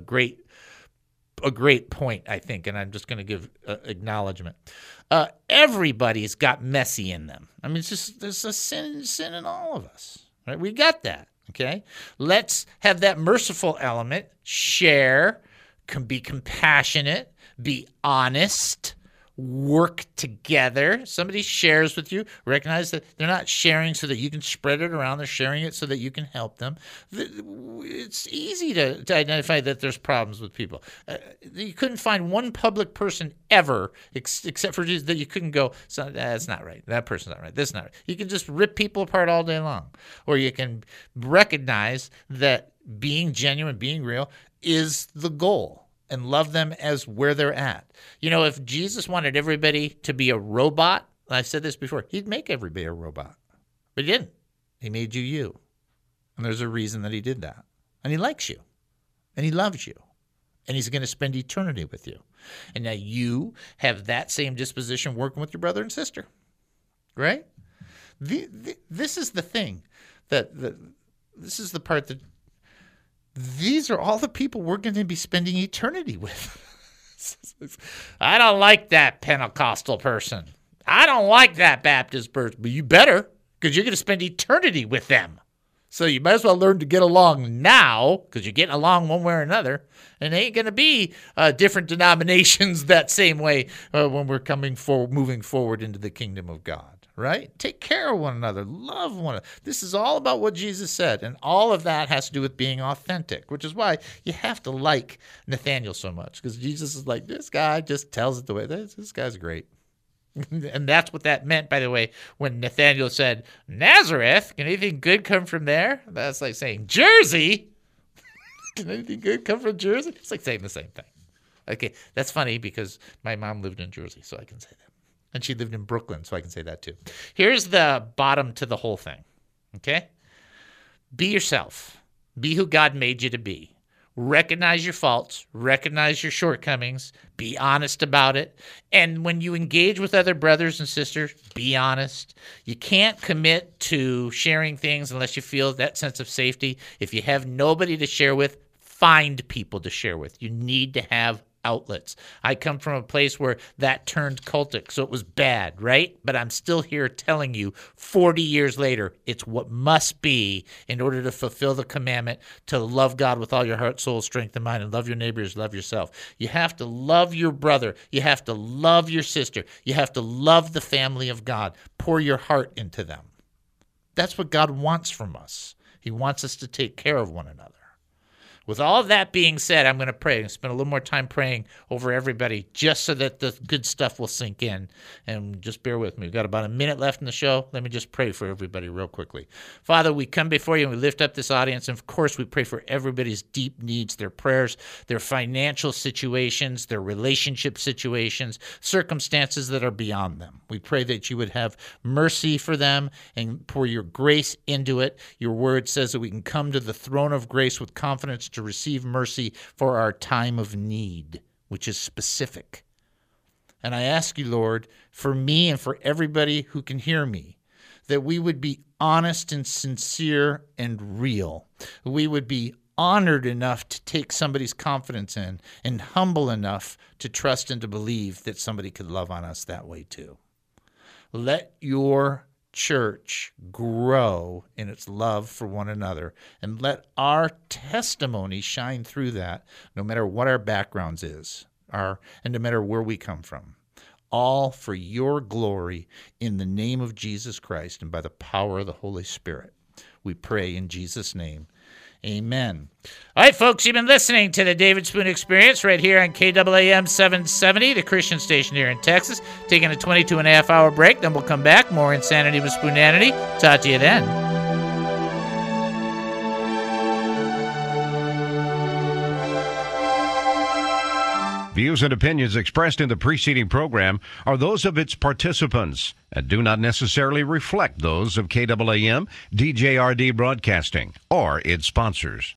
point, I think, and I'm just going to give acknowledgement. Everybody's got messy in them. I mean, it's just there's a sin in all of us, right? We got that, okay? Let's have that merciful element. Share, be compassionate, be honest. Work together. Somebody shares with you. Recognize that they're not sharing so that you can spread it around. They're sharing it so that you can help them. It's easy to identify that there's problems with people. You couldn't find one public person ever, except for Jesus, that you couldn't go, that's not right. That person's not right. This is not right. You can just rip people apart all day long. Or you can recognize that being genuine, being real is the goal. And love them as where they're at. If Jesus wanted everybody to be a robot, I've said this before, he'd make everybody a robot. But he didn't. He made you. And there's a reason that he did that. And he likes you. And he loves you. And he's going to spend eternity with you. And now you have that same disposition working with your brother and sister. Right? This is the thing. This is the part that these are all the people we're going to be spending eternity with. I don't like that Pentecostal person. I don't like that Baptist person. But you better, because you're going to spend eternity with them. So you might as well learn to get along now, because you're getting along one way or another. And it ain't going to be different denominations that same way when we're moving forward into the kingdom of God. Right? Take care of one another. Love one another. This is all about what Jesus said. And all of that has to do with being authentic, which is why you have to like Nathaniel so much. Because Jesus is like, this guy just tells it the way it is. This guy's great. And that's what that meant, by the way, when Nathaniel said, Nazareth, can anything good come from there? That's like saying, Jersey? Can anything good come from Jersey? It's like saying the same thing. Okay, that's funny because my mom lived in Jersey, so I can say that. And she lived in Brooklyn, so I can say that too. Here's the bottom to the whole thing, okay? Be yourself. Be who God made you to be. Recognize your faults. Recognize your shortcomings. Be honest about it. And when you engage with other brothers and sisters, be honest. You can't commit to sharing things unless you feel that sense of safety. If you have nobody to share with, find people to share with. You need to have outlets. I come from a place where that turned cultic, so it was bad, right? But I'm still here telling you 40 years later, it's what must be in order to fulfill the commandment to love God with all your heart, soul, strength, and mind, and love your neighbors, love yourself. You have to love your brother. You have to love your sister. You have to love the family of God. Pour your heart into them. That's what God wants from us. He wants us to take care of one another. With all of that being said, I'm going to pray and spend a little more time praying over everybody just so that the good stuff will sink in. And just bear with me. We've got about a minute left in the show. Let me just pray for everybody real quickly. Father, we come before you and we lift up this audience. And, of course, we pray for everybody's deep needs, their prayers, their financial situations, their relationship situations, circumstances that are beyond them. We pray that you would have mercy for them and pour your grace into it. Your word says that we can come to the throne of grace with confidence to receive mercy for our time of need, which is specific. And I ask you, Lord, for me and for everybody who can hear me, that we would be honest and sincere and real. We would be honored enough to take somebody's confidence in and humble enough to trust and to believe that somebody could love on us that way too. Let your church grow in its love for one another, and let our testimony shine through that, no matter what our backgrounds are, and no matter where we come from. All for your glory, in the name of Jesus Christ and by the power of the Holy Spirit. We pray in Jesus' name. Amen. All right, folks, you've been listening to the David Spoon Experience right here on KAAM 770, the Christian station here in Texas. Taking a 22-and-a-half-hour break, then we'll come back. More Insanity with Spoonanity. Talk to you then. Views and opinions expressed in the preceding program are those of its participants and do not necessarily reflect those of KAAM, DJRD Broadcasting, or its sponsors.